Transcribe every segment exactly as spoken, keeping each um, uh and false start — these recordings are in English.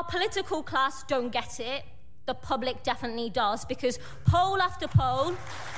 Our political class don't get it. The public definitely does, because poll after poll,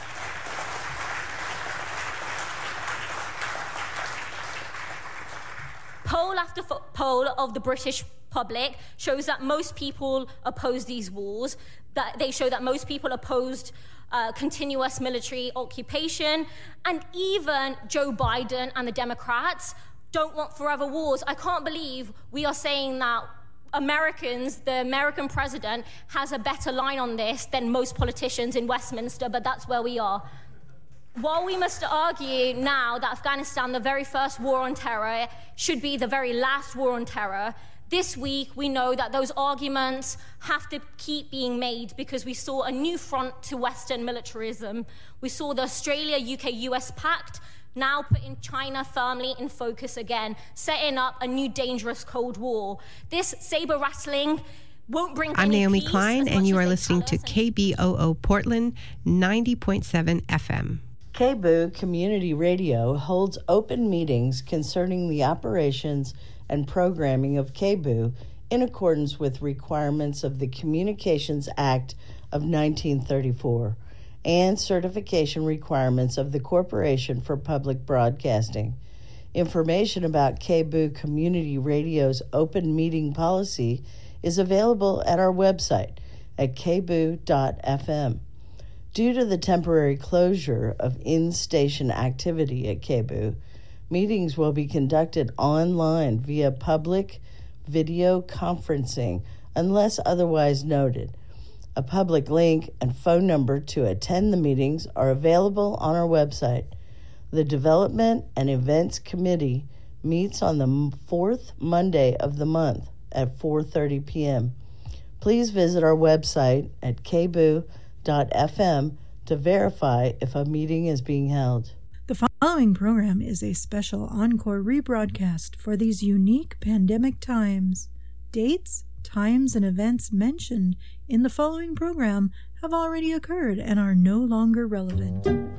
poll after poll of the British public shows that most people oppose these wars, that they show that most people opposed uh, continuous military occupation, and even Joe Biden and the Democrats don't want forever wars. I can't believe we are saying that Americans, the American president, has a better line on this than most politicians in Westminster, but that's where we are. While we must argue now that Afghanistan, the very first war on terror, should be the very last war on terror, this week we know that those arguments have to keep being made because we saw a new front to Western militarism. We saw the Australia-U K U S pact now putting China firmly in focus again, setting up a new dangerous Cold War. This saber-rattling won't bring I'm any Naomi peace Klein, as and much you as are they listening tell to us. K B O O Portland, ninety point seven F M. K B O O Community Radio holds open meetings concerning the operations and programming of K B O O in accordance with requirements of the Communications Act of nineteen thirty-four and certification requirements of the Corporation for Public Broadcasting. Information about K B O O Community Radio's open meeting policy is available at our website at k b o o dot f m. Due to the temporary closure of in-station activity at K B O O, meetings will be conducted online via public video conferencing unless otherwise noted. A public link and phone number to attend the meetings are available on our website. The Development and Events Committee meets on the fourth Monday of the month at four thirty p.m. Please visit our website at k b o o dot f m to verify if a meeting is being held. The following program is a special encore rebroadcast for these unique pandemic times. Dates, times, and events mentioned in the following program have already occurred and are no longer relevant.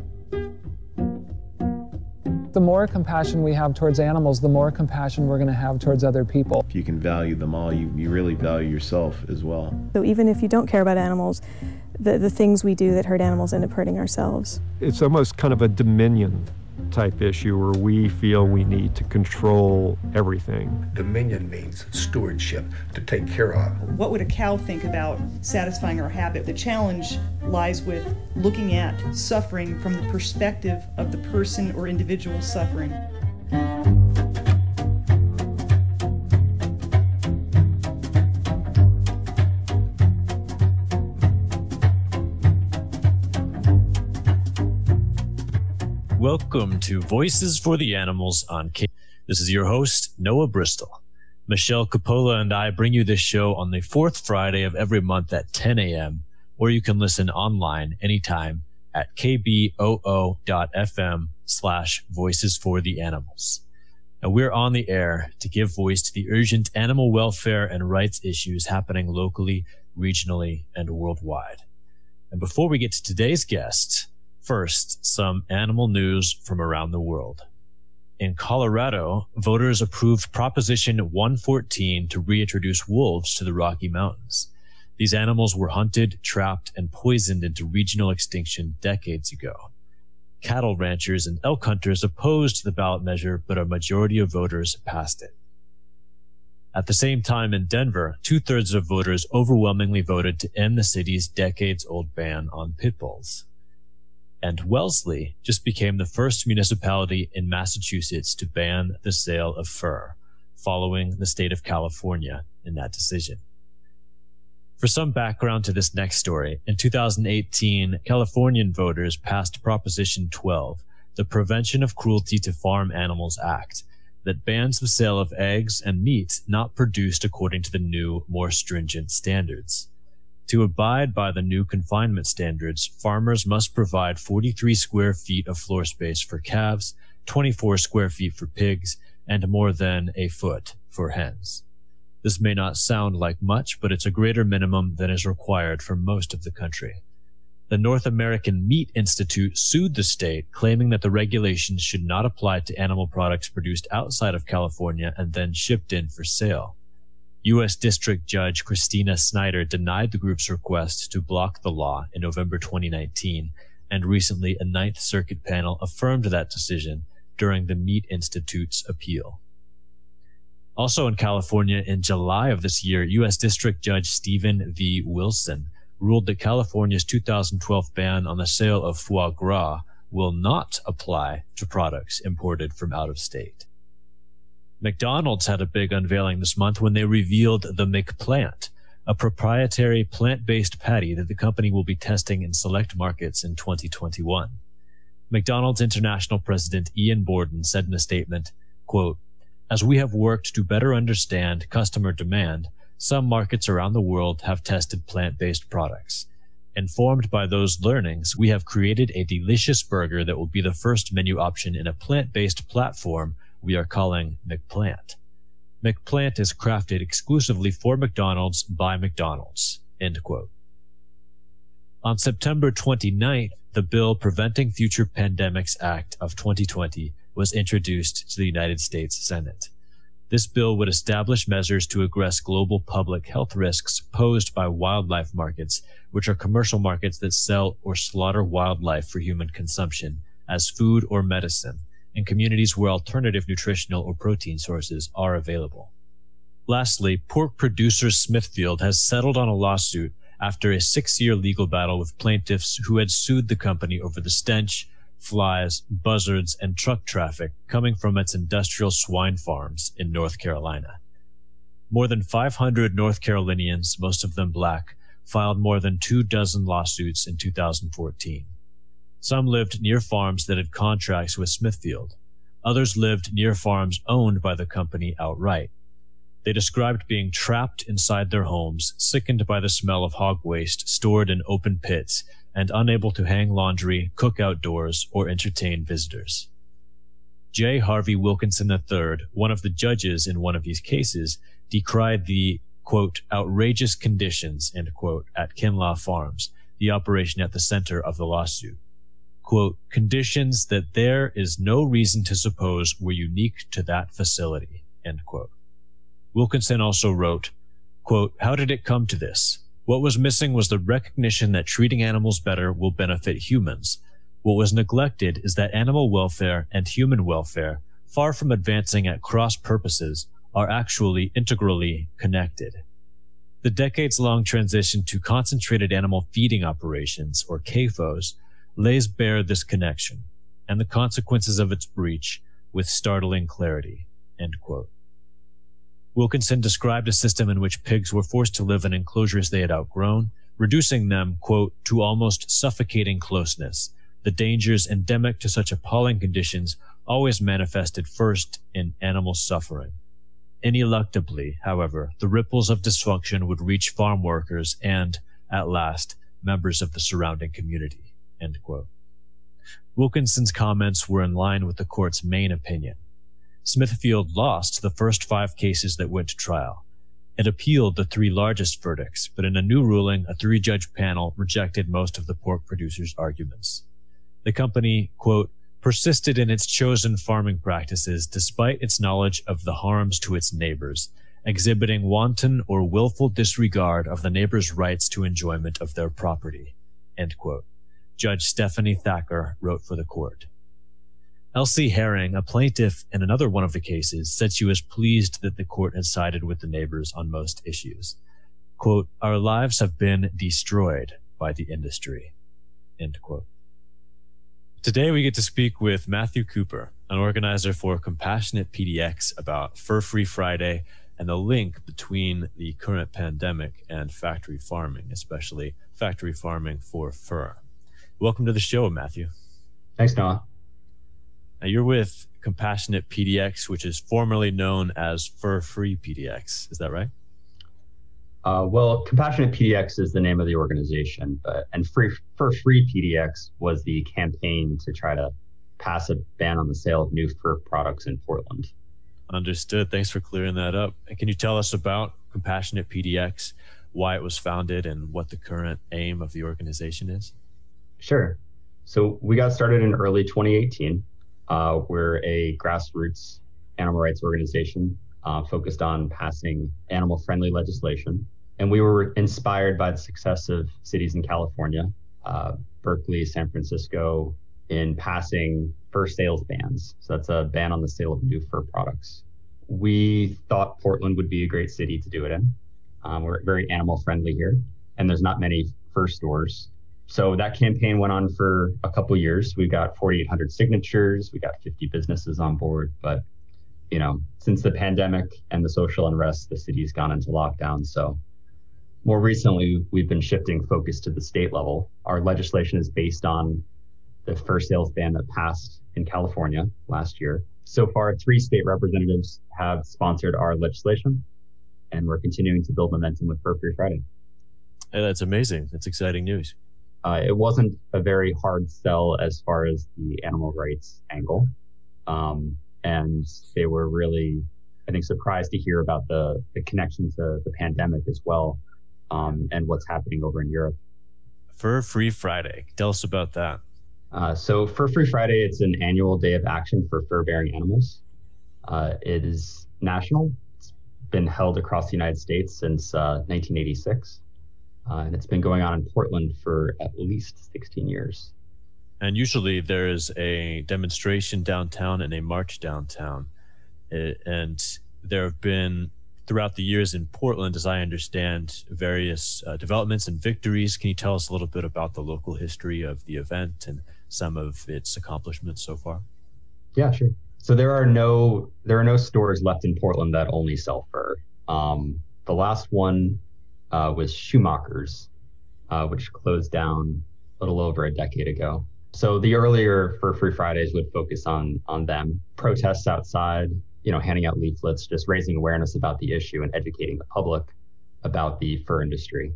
The more compassion we have towards animals, the more compassion we're going to have towards other people. If you can value them all, you, you really value yourself as well. So even if you don't care about animals, the, the things we do that hurt animals end up hurting ourselves. It's almost kind of a dominion type issue where we feel we need to control everything. Dominion means stewardship, to take care of. What would a cow think about satisfying our habit? The challenge lies with looking at suffering from the perspective of the person or individual suffering. Welcome to Voices for the Animals on K. This is your host, Noah Bristol. Michelle Coppola and I bring you this show on the fourth Friday of every month at ten a.m., or you can listen online anytime at k b o o dot f m slash voices for the animals. Now, we're on the air to give voice to the urgent animal welfare and rights issues happening locally, regionally, and worldwide. And before we get to today's guest, first, some animal news from around the world. In Colorado, voters approved Proposition one fourteen to reintroduce wolves to the Rocky Mountains. These animals were hunted, trapped, and poisoned into regional extinction decades ago. Cattle ranchers and elk hunters opposed the ballot measure, but a majority of voters passed it. At the same time in Denver, two-thirds of voters overwhelmingly voted to end the city's decades-old ban on pit bulls. And Wellesley just became the first municipality in Massachusetts to ban the sale of fur, following the state of California in that decision. For some background to this next story, in two thousand eighteen, Californian voters passed Proposition twelve, the Prevention of Cruelty to Farm Animals Act, that bans the sale of eggs and meat not produced according to the new, more stringent standards. To abide by the new confinement standards, farmers must provide forty-three square feet of floor space for calves, twenty-four square feet for pigs, and more than a foot for hens. This may not sound like much, but it's a greater minimum than is required for most of the country. The North American Meat Institute sued the state, claiming that the regulations should not apply to animal products produced outside of California and then shipped in for sale. U S District Judge Christina Snyder denied the group's request to block the law in November twenty nineteen, and recently a Ninth Circuit panel affirmed that decision during the Meat Institute's appeal. Also in California, in July of this year, U S District Judge Stephen V. Wilson ruled that California's two thousand twelve ban on the sale of foie gras will not apply to products imported from out of state. McDonald's had a big unveiling this month when they revealed the McPlant, a proprietary plant-based patty that the company will be testing in select markets in twenty twenty-one. McDonald's International President Ian Borden said in a statement, quote, "As we have worked to better understand customer demand, some markets around the world have tested plant-based products. Informed by those learnings, we have created a delicious burger that will be the first menu option in a plant-based platform we are calling McPlant. McPlant is crafted exclusively for McDonald's by McDonald's," end quote. On September twenty-ninth, the bill Preventing Future Pandemics Act of twenty twenty was introduced to the United States Senate. This bill would establish measures to address global public health risks posed by wildlife markets, which are commercial markets that sell or slaughter wildlife for human consumption as food or medicine, in communities where alternative nutritional or protein sources are available. Lastly, pork producer Smithfield has settled on a lawsuit after a six-year legal battle with plaintiffs who had sued the company over the stench, flies, buzzards, and truck traffic coming from its industrial swine farms in North Carolina. More than five hundred North Carolinians, most of them black, filed more than two dozen lawsuits in two thousand fourteen. Some lived near farms that had contracts with Smithfield. Others lived near farms owned by the company outright. They described being trapped inside their homes, sickened by the smell of hog waste stored in open pits, and unable to hang laundry, cook outdoors, or entertain visitors. J. Harvey Wilkinson the third, one of the judges in one of these cases, decried the, quote, outrageous conditions, end quote, at Kinlaw Farms, the operation at the center of the lawsuit. Quote, conditions that there is no reason to suppose were unique to that facility, end quote. Wilkinson also wrote, quote, how did it come to this? What was missing was the recognition that treating animals better will benefit humans. What was neglected is that animal welfare and human welfare, far from advancing at cross purposes, are actually integrally connected. The decades-long transition to concentrated animal feeding operations, or C A F Os, lays bare this connection and the consequences of its breach with startling clarity, end quote. Wilkinson described a system in which pigs were forced to live in enclosures they had outgrown, reducing them, quote, to almost suffocating closeness. The dangers endemic to such appalling conditions always manifested first in animal suffering. Ineluctably, however, the ripples of dysfunction would reach farm workers and, at last, members of the surrounding community, end quote. Wilkinson's comments were in line with the court's main opinion. Smithfield lost the first five cases that went to trial. It appealed the three largest verdicts, but in a new ruling, a three-judge panel rejected most of the pork producers' arguments. The company, quote, persisted in its chosen farming practices despite its knowledge of the harms to its neighbors, exhibiting wanton or willful disregard of the neighbors' rights to enjoyment of their property, end quote. Judge Stephanie Thacker wrote for the court. Elsie Herring, a plaintiff in another one of the cases, said she was pleased that the court had sided with the neighbors on most issues. Quote, our lives have been destroyed by the industry, end quote. Today we get to speak with Matthew Cooper, an organizer for Compassionate P D X, about Fur Free Friday and the link between the current pandemic and factory farming, especially factory farming for fur. Welcome to the show, Matthew. Thanks, Noah. Now you're with Compassionate P D X, which is formerly known as Fur Free P D X. Is that right? Uh, well, Compassionate P D X is the name of the organization, but and Free, Fur Free P D X was the campaign to try to pass a ban on the sale of new fur products in Portland. Understood. Thanks for clearing that up. And can you tell us about Compassionate P D X, why it was founded, and what the current aim of the organization is? Sure. So we got started in early twenty eighteen. Uh, we're a grassroots animal rights organization. uh, focused on passing animal-friendly legislation. And we were inspired by the success of cities in California, uh, Berkeley, San Francisco, in passing fur sales bans. So that's a ban on the sale of new fur products. We thought Portland would be a great city to do it in. Um, we're very animal-friendly here, and there's not many fur stores. So that campaign went on for a couple years. We got forty-eight hundred signatures. We got fifty businesses on board. But, you know, since the pandemic and the social unrest, the city's gone into lockdown. So more recently, we've been shifting focus to the state level. Our legislation is based on the fur sales ban that passed in California last year. So far, three state representatives have sponsored our legislation, and we're continuing to build momentum with Fur Free Friday. Hey, that's amazing. That's exciting news. Uh, it wasn't a very hard sell as far as the animal rights angle. Um, and they were really, I think, surprised to hear about the, the connection to the pandemic as well, um, and what's happening over in Europe. Fur Free Friday. Tell us about that. Uh, so Fur Free Friday, it's an annual day of action for fur-bearing animals. Uh, it is national. It's been held across the United States since uh, nineteen eighty-six. Uh, and it's been going on in Portland for at least sixteen years. And usually there is a demonstration downtown and a march downtown. It, and there have been, throughout the years in Portland, as I understand, various uh, developments and victories. Can you tell us a little bit about the local history of the event and some of its accomplishments so far? Yeah, sure. So there are no there are no stores left in Portland that only sell fur. Um, the last one uh, was Schumacher's, uh, which closed down a little over a decade ago. So the earlier Fur Free Fridays would focus on on them, protests outside, you know, handing out leaflets, just raising awareness about the issue and educating the public about the fur industry.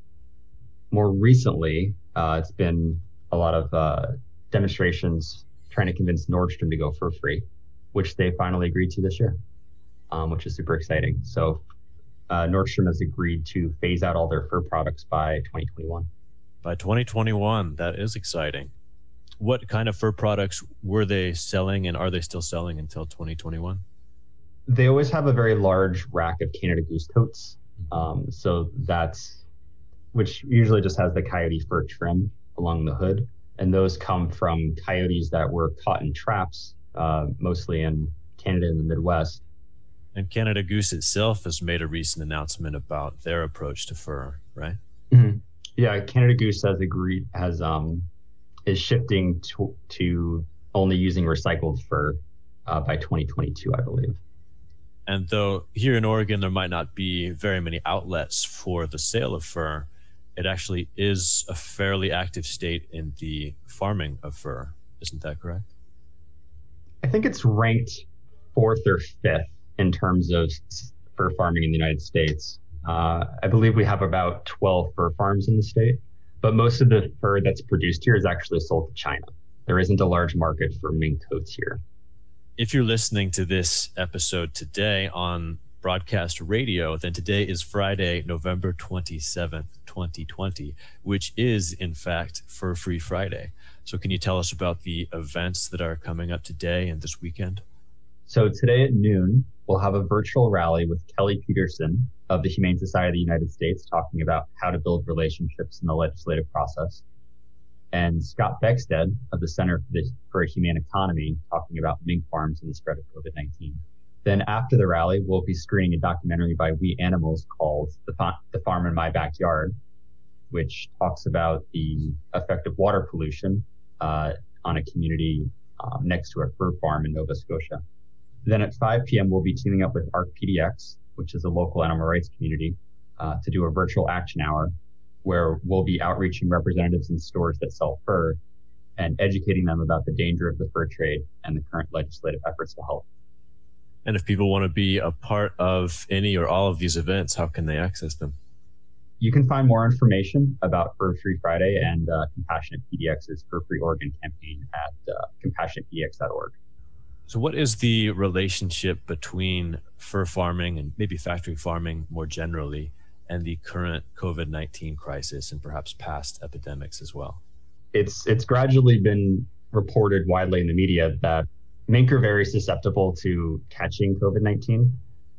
More recently, uh, it's been a lot of uh, demonstrations trying to convince Nordstrom to go fur free, which they finally agreed to this year, um, which is super exciting. So uh, Nordstrom has agreed to phase out all their fur products by twenty twenty-one. By twenty twenty-one, that is exciting. What kind of fur products were they selling, and are they still selling until twenty twenty-one? They always have a very large rack of Canada Goose coats. Um, so that's, which usually just has the coyote fur trim along the hood. And those come from coyotes that were caught in traps, uh, mostly in Canada and the Midwest. And Canada Goose itself has made a recent announcement about their approach to fur, right? Mm-hmm. Yeah, Canada Goose has agreed, has um, is shifting to, to only using recycled fur uh, by twenty twenty-two, I believe. And though here in Oregon, there might not be very many outlets for the sale of fur, it actually is a fairly active state in the farming of fur. Isn't that correct? I think it's ranked fourth or fifth in terms of fur farming in the United States. Uh, I believe we have about twelve fur farms in the state, but most of the fur that's produced here is actually sold to China. There isn't a large market for mink coats here. If you're listening to this episode today on broadcast radio, then today is Friday, November twenty-seventh, twenty twenty, which is, in fact, Fur Free Friday. So can you tell us about the events that are coming up today and this weekend? So today at noon, we'll have a virtual rally with Kelly Peterson of the Humane Society of the United States talking about how to build relationships in the legislative process, and Scott Beckstead of the Center for, the, for a Humane Economy talking about mink farms and the spread of COVID nineteen. Then after the rally, we'll be screening a documentary by We Animals called The, Fa- the Farm in My Backyard, which talks about the effect of water pollution uh, on a community um, next to a fur farm in Nova Scotia. Then at five p.m., we'll be teaming up with A R C P D X, which is a local animal rights community, uh, to do a virtual action hour where we'll be outreaching representatives in stores that sell fur and educating them about the danger of the fur trade and the current legislative efforts to help. And if people want to be a part of any or all of these events, how can they access them? You can find more information about Fur Free Friday and uh, Compassionate P D X's Fur Free Oregon campaign at uh, compassionate p d x dot org. So what is the relationship between fur farming and maybe factory farming more generally and the current COVID nineteen crisis and perhaps past epidemics as well? It's it's gradually been reported widely in the media that mink are very susceptible to catching COVID nineteen.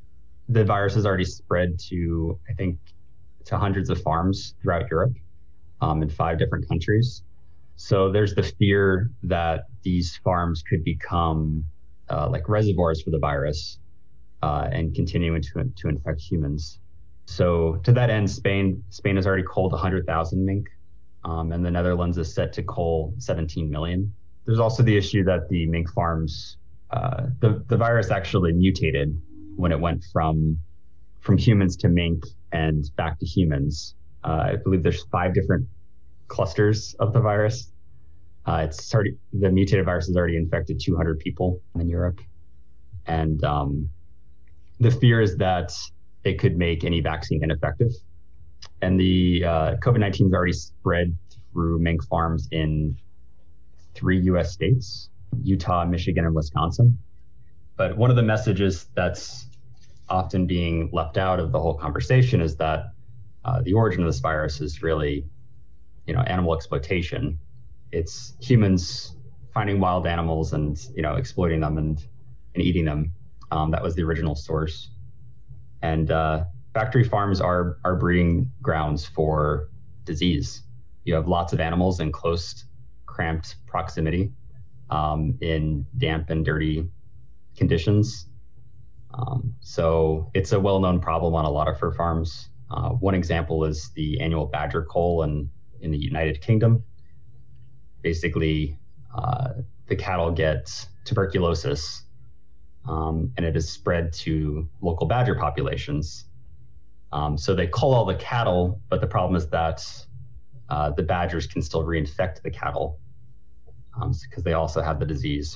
the virus has already spread to, I think, to hundreds of farms throughout Europe um, in five different countries. So there's the fear that these farms could become uh, like reservoirs for the virus uh, and continuing to, to infect humans. So to that end, Spain Spain has already culled one hundred thousand mink, um, and the Netherlands is set to cull seventeen million. There's also the issue that the mink farms, uh, the, the virus actually mutated when it went from from humans to mink and back to humans. Uh, I believe there's five different clusters of the virus. Uh, it's already, the mutated virus has already infected two hundred people in Europe. And um, the fear is that it could make any vaccine ineffective. And the uh, COVID nineteen has already spread through mink farms in three U S states, Utah, Michigan, and Wisconsin. But one of the messages that's often being left out of the whole conversation is that uh, the origin of this virus is really, you know, animal exploitation. It's humans finding wild animals and, you know, exploiting them and, and eating them. Um, that was the original source. And uh, factory farms are are breeding grounds for disease. You have lots of animals in close, cramped proximity, um, in damp and dirty conditions. Um, so it's a well-known problem on a lot of fur farms. Uh, one example is the annual badger cull in, in the United Kingdom. Basically, uh, the cattle get tuberculosis, um, and it is spread to local badger populations. Um, so they cull all the cattle, but the problem is that uh, the badgers can still reinfect the cattle um, because they also have the disease.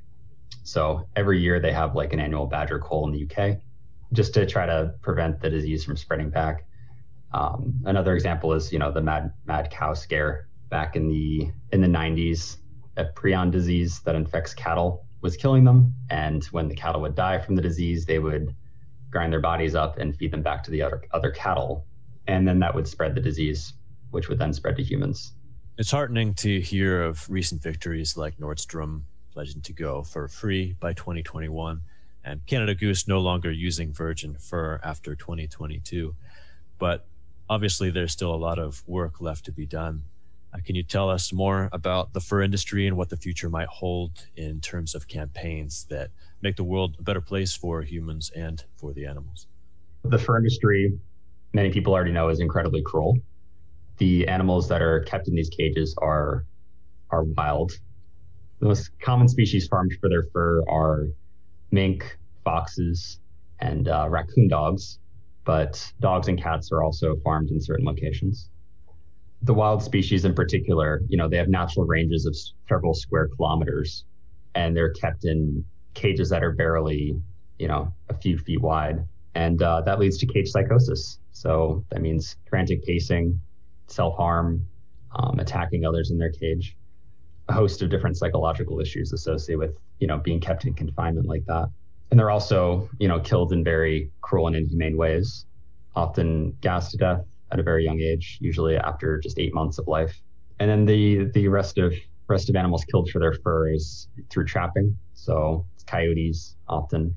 So every year they have like an annual badger cull in the U K just to try to prevent the disease from spreading back. Um, another example is, you know, the mad mad cow scare back in the in the nineties. A prion disease that infects cattle was killing them, and when the cattle would die from the disease, they would grind their bodies up and feed them back to the other other cattle, and then that would spread the disease, which would then spread to humans. It's heartening to hear of recent victories like Nordstrom pledging to go fur-free by twenty twenty-one, and Canada Goose no longer using virgin fur after twenty twenty-two. But obviously, there's still a lot of work left to be done. Uh, can you tell us more about the fur industry and what the future might hold in terms of campaigns that make the world a better place for humans and for the animals? The fur industry, many people already know, is incredibly cruel. The animals that are kept in these cages are are wild. The most common species farmed for their fur are mink, foxes, and uh, raccoon dogs, but dogs and cats are also farmed in certain locations. The wild species in particular, you know, they have natural ranges of several square kilometers, and they're kept in cages that are barely, you know, a few feet wide. And uh, that leads to cage psychosis. So that means frantic pacing, self-harm, um, attacking others in their cage, a host of different psychological issues associated with, you know, being kept in confinement like that. And they're also, you know, killed in very cruel and inhumane ways, often gassed to death at a very young age, usually after just eight months of life. And then the the rest of rest of animals killed for their fur is through trapping. So it's coyotes often.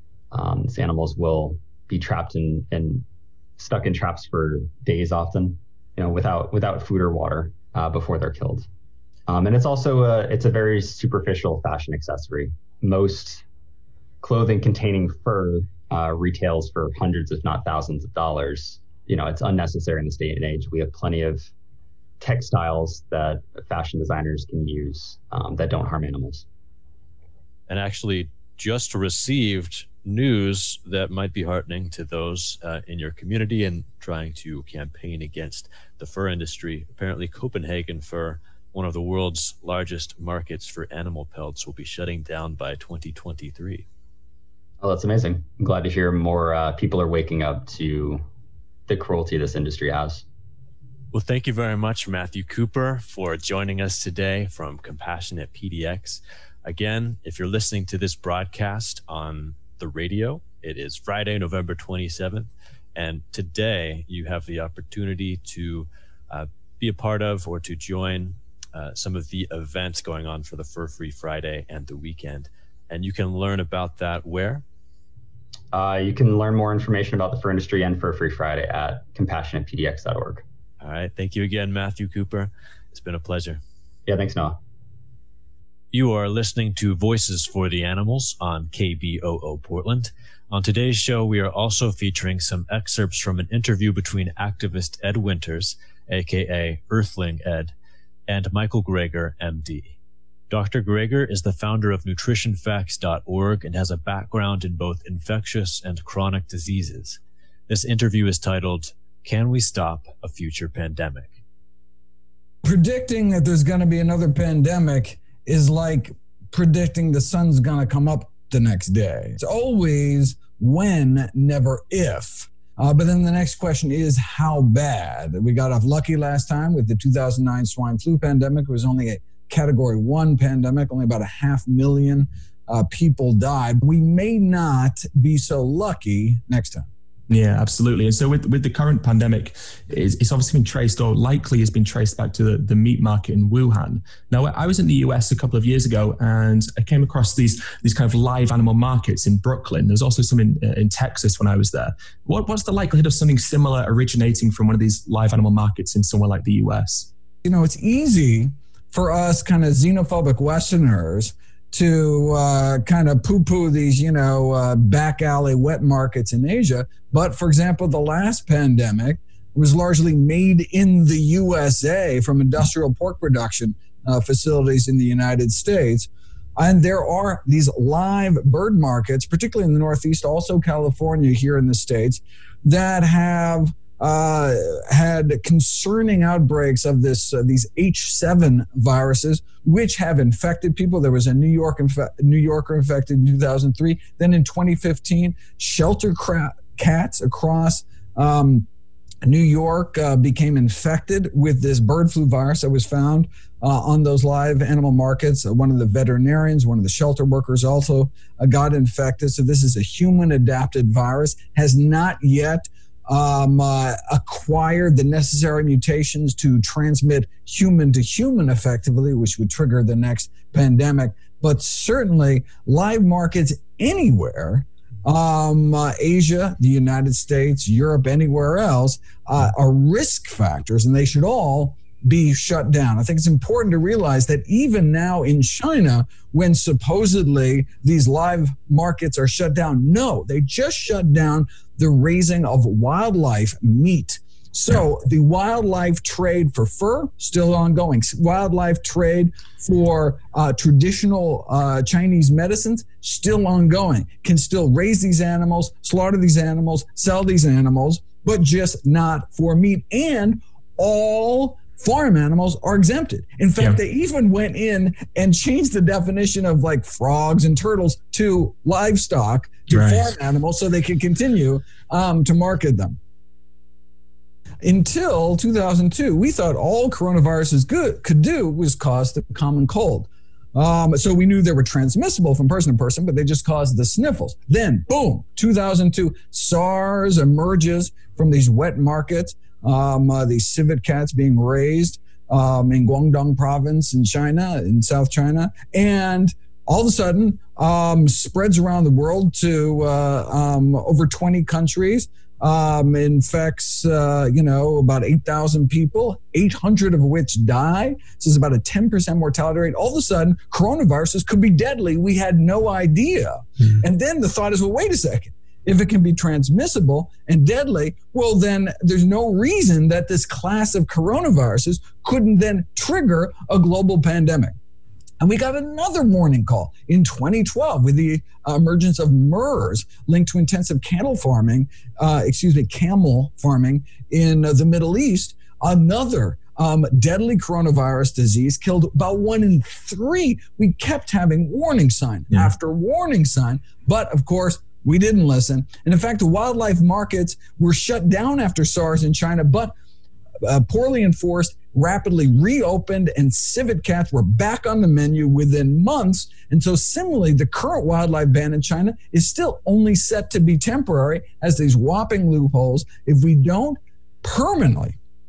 Um, these animals will be trapped in and stuck in traps for days often, you know, without without food or water uh, before they're killed. Um, and it's also a, it's a very superficial fashion accessory. Most clothing containing fur uh, retails for hundreds, if not thousands of dollars. You know, it's unnecessary in this day and age. We have plenty of textiles that fashion designers can use um, that don't harm animals. And actually just received news that might be heartening to those uh, in your community and trying to campaign against the fur industry. Apparently Copenhagen Fur, one of the world's largest markets for animal pelts, will be shutting down by twenty twenty-three. Oh, that's amazing. I'm glad to hear more uh, people are waking up to the cruelty this industry has. Well, thank you very much, Matthew Cooper, for joining us today from Compassionate P D X. Again, if you're listening to this broadcast on the radio, it is Friday, November twenty-seventh, and today you have the opportunity to uh, be a part of or to join uh, some of the events going on for the Fur Free Friday and the weekend. And you can learn about that where? Uh, you can learn more information about the Fur industry and Fur Free Friday at compassionate p d x dot org. All right. Thank you again, Matthew Cooper. It's been a pleasure. Yeah, thanks, Noah. You are listening to Voices for the Animals on K B O O Portland. On today's show, we are also featuring some excerpts from an interview between activist Ed Winters, aka Earthling Ed, and Michael Greger, M D. Doctor Greger is the founder of nutrition facts dot org and has a background in both infectious and chronic diseases. This interview is titled, Can We Stop a Future Pandemic? Predicting that there's going to be another pandemic is like predicting the sun's going to come up the next day. It's always when, never if. Uh, but then the next question is how bad? We got off lucky last time with the two thousand nine swine flu pandemic. It was only a category one pandemic, only about a half million uh, people died. We may not be so lucky next time. Yeah, absolutely. And so with, with the current pandemic, it's, it's obviously been traced, or likely has been traced back to the, the meat market in Wuhan. Now, I was in the U S a couple of years ago, and I came across these these kind of live animal markets in Brooklyn. There's also some in, in Texas when I was there. What, what's the likelihood of something similar originating from one of these live animal markets in somewhere like the U S? You know, it's easy for us kind of xenophobic Westerners to uh, kind of poo-poo these, you know, uh, back alley wet markets in Asia. But for example, the last pandemic was largely made in the U S A from industrial pork production uh, facilities in the United States. And there are these live bird markets, particularly in the Northeast, also California here in the States, that have uh, had concerning outbreaks of this uh, these H seven viruses, which have infected people. There was a New York infe- New Yorker infected in two thousand three. Then in twenty fifteen, shelter cra- cats across um, New York uh, became infected with this bird flu virus that was found uh, on those live animal markets. Uh, one of the veterinarians, one of the shelter workers also uh, got infected. So this is a human-adapted virus, has not yet um, uh, acquired the necessary mutations to transmit human to human effectively, which would trigger the next pandemic. But certainly live markets anywhere, um, uh, Asia, the United States, Europe, anywhere else, uh, are risk factors, and they should all be shut down. I think it's important to realize that even now in China, when supposedly these live markets are shut down, no, they just shut down the raising of wildlife meat. So the wildlife trade for fur, still ongoing. Wildlife trade for uh, traditional uh, Chinese medicines, still ongoing. Can still raise these animals, slaughter these animals, sell these animals, but just not for meat. And all farm animals are exempted. In fact, yeah. they even went in and changed the definition of like frogs and turtles to livestock, to right. farm animals, so they could continue um, to market them. Until two thousand two, we thought all coronaviruses good, could do was cause the common cold. Um, so we knew they were transmissible from person to person, but they just caused the sniffles. Then, boom, two thousand two, SARS emerges from these wet markets, um, uh, these civet cats being raised um, in Guangdong province in China, in South China, and all of a sudden um, spreads around the world to uh, um, over twenty countries. Um, infects, uh, you know, about eight thousand people, eight hundred of which die. So it's about a ten percent mortality rate. All of a sudden, coronaviruses could be deadly. We had no idea. Mm-hmm. And then the thought is, well, wait a second. If it can be transmissible and deadly, well, then there's no reason that this class of coronaviruses couldn't then trigger a global pandemic. And we got another warning call in twenty twelve with the uh, emergence of MERS linked to intensive cattle farming, uh, excuse me, camel farming in uh, the Middle East. Another um, deadly coronavirus disease killed about one in three. We kept having warning sign yeah. after warning sign. But of course, we didn't listen. And in fact, the wildlife markets were shut down after SARS in China, but uh, poorly enforced, rapidly reopened, and civet cats were back on the menu within months. And so similarly, the current wildlife ban in China is still only set to be temporary, as these whopping loopholes. If we don't permanently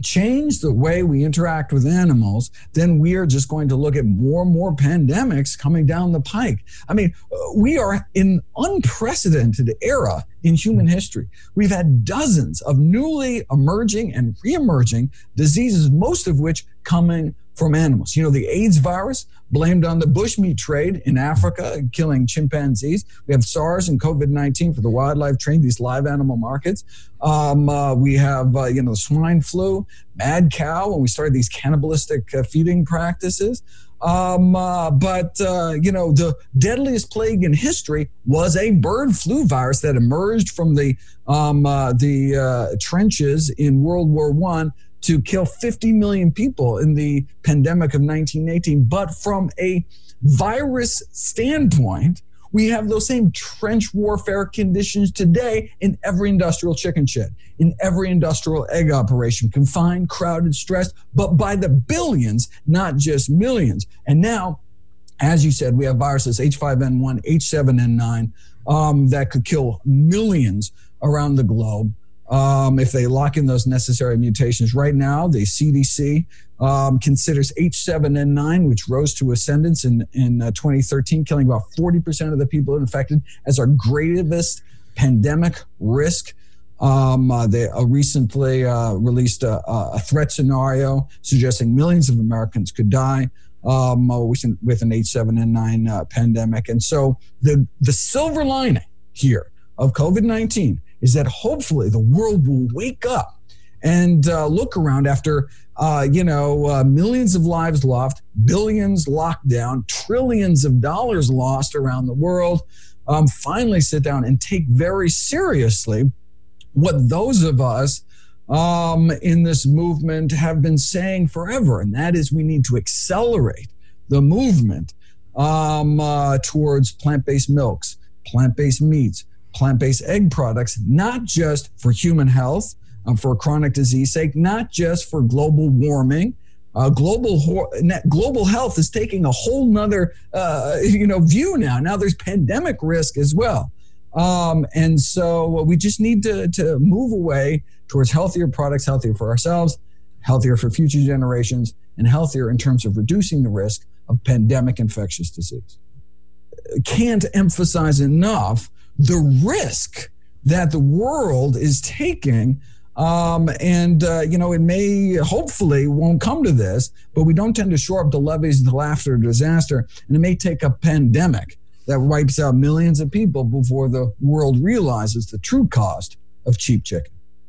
change the way we interact with animals, then we are just going to look at more and more pandemics coming down the pike. I mean, we are in unprecedented era in human history. We've had dozens of newly emerging and re-emerging diseases, most of which coming from animals. You know, the AIDS virus blamed on the bushmeat trade in Africa, killing chimpanzees. We have SARS and COVID nineteen for the wildlife trade, these live animal markets. Um, uh, we have, uh, you know, swine flu, mad cow, when we started these cannibalistic uh, feeding practices. Um, uh, but, uh, you know, the deadliest plague in history was a bird flu virus that emerged from the, um, uh, the uh, trenches in World War One to kill fifty million people in the pandemic of nineteen eighteen. But from a virus standpoint, we have those same trench warfare conditions today in every industrial chicken shed, in every industrial egg operation, confined, crowded, stressed, but by the billions, not just millions. And now, as you said, we have viruses H five N one, H seven N nine um, that could kill millions around the globe. Um, if they lock in those necessary mutations. Right now, the C D C um, considers H seven N nine, which rose to ascendance in, in uh, twenty thirteen, killing about forty percent of the people infected, as our greatest pandemic risk. Um, uh, they uh, recently uh, released a, a threat scenario suggesting millions of Americans could die um, with an H seven N nine uh, pandemic. And so the, the silver lining here of COVID nineteen is that hopefully the world will wake up and uh, look around after, uh, you know, uh, millions of lives lost, billions locked down, trillions of dollars lost around the world, um, finally sit down and take very seriously what those of us um, in this movement have been saying forever, and that is we need to accelerate the movement um, uh, towards plant-based milks, plant-based meats, plant-based egg products, not just for human health, um, for chronic disease sake, not just for global warming. Uh, global ho- global health is taking a whole nother uh, you know view now. Now there's pandemic risk as well. Um, and so we just need to, to move away towards healthier products, healthier for ourselves, healthier for future generations, and healthier in terms of reducing the risk of pandemic infectious disease. Can't emphasize enough the risk that the world is taking. Um, and, uh, you know, it may, hopefully won't come to this, but we don't tend to shore up the levees until after a disaster. And it may take a pandemic that wipes out millions of people before the world realizes the true cost of cheap chicken.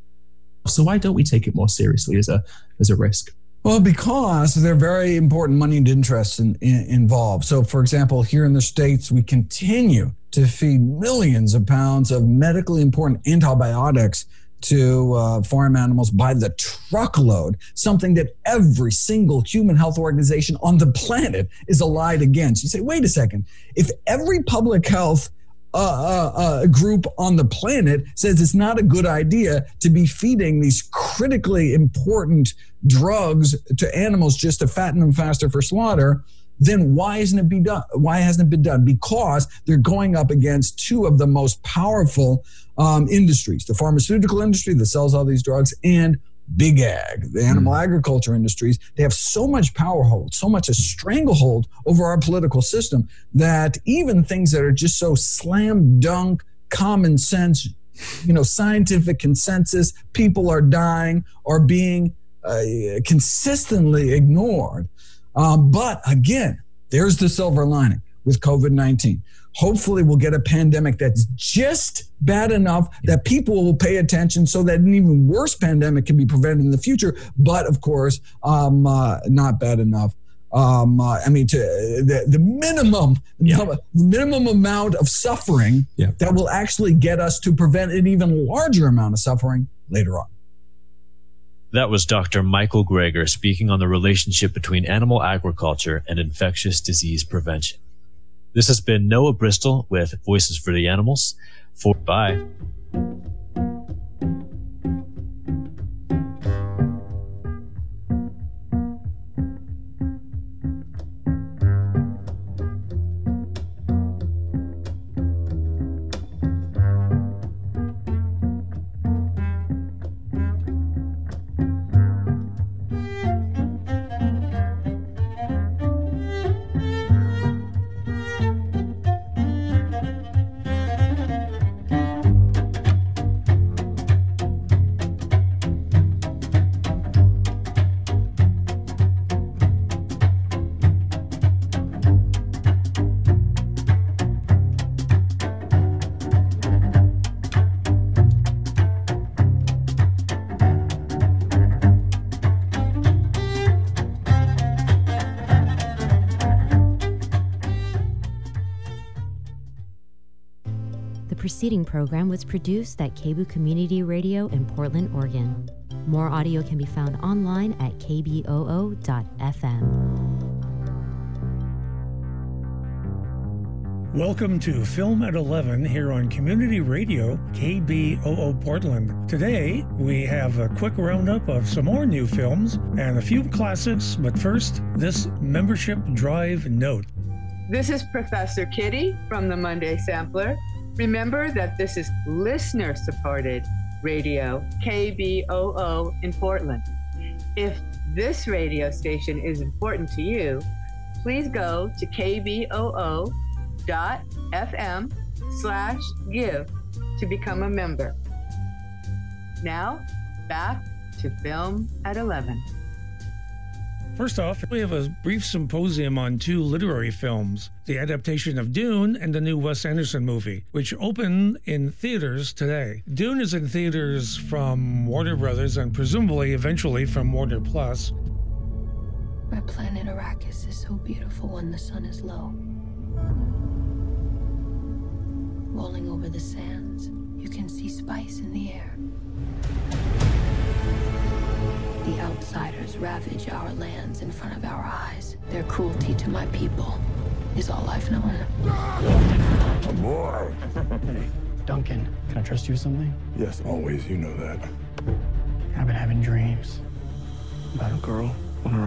So why don't we take it more seriously as a as a risk? Well, because there are very important moneyed interests in, in, involved. So, for example, here in the States, we continue to feed millions of pounds of medically important antibiotics to uh, farm animals by the truckload, something that every single human health organization on the planet is allied against. You say, wait a second, if every public health uh, uh, uh, group on the planet says it's not a good idea to be feeding these critically important drugs to animals just to fatten them faster for slaughter, then why isn't it be done? Why hasn't it been done? Because they're going up against two of the most powerful um, industries, the pharmaceutical industry that sells all these drugs and big ag, the animal mm. agriculture industries. They have so much power hold, so much a stranglehold over our political system that even things that are just so slam dunk, common sense, you know, scientific consensus, people are dying, are being uh, consistently ignored. Um, but again, there's the silver lining with COVID nineteen. Hopefully we'll get a pandemic that's just bad enough that people will pay attention so that an even worse pandemic can be prevented in the future. But of course, um, uh, not bad enough. Um, uh, I mean, to the, the minimum, yeah. the minimum amount of suffering yeah. that will actually get us to prevent an even larger amount of suffering later on. That was Doctor Michael Greger speaking on the relationship between animal agriculture and infectious disease prevention. This has been Noah Bristol with Voices for the Animals. For bye. preceding program was produced at K B O Community Radio in Portland, Oregon. More audio can be found online at k b o o dot f m. Welcome to Film at eleven here on Community Radio K B O O Portland. Today, we have a quick roundup of some more new films and a few classics, but first, this membership drive note. This is Professor Kitty from the Monday Sampler. Remember that this is listener-supported radio, K B O O in Portland. If this radio station is important to you, please go to k b o o dot f m slash give to become a member. Now, back to Film at eleven. First off, we have a brief symposium on two literary films, the adaptation of Dune and the new Wes Anderson movie, which open in theaters today. Dune is in theaters from Warner Brothers and presumably eventually from Warner Plus. My planet Arrakis is so beautiful when the sun is low. Rolling over the sands, you can see spice in the air. The outsiders ravage our lands in front of our eyes. Their cruelty to my people is all I've known. Oh boy. Hey, Duncan, can I trust you with something? Yes, always. You know that. I've been having dreams about a girl